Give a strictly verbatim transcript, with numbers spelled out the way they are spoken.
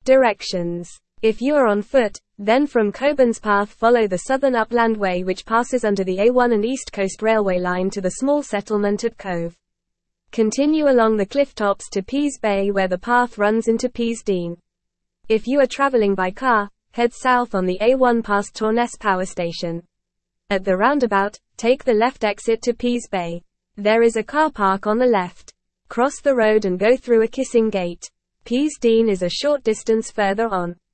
Directions. If you are on foot, then from Coburn's Path follow the Southern Upland Way which passes under the A one and East Coast Railway line to the small settlement at Cove. Continue along the cliff tops to Pease Bay where the path runs into Pease Dean. If you are traveling by car, head south on the A one past Torness Power Station. At the roundabout, take the left exit to Pease Bay. There is a car park on the left. Cross the road and go through a kissing gate. Pease Dean is a short distance further on.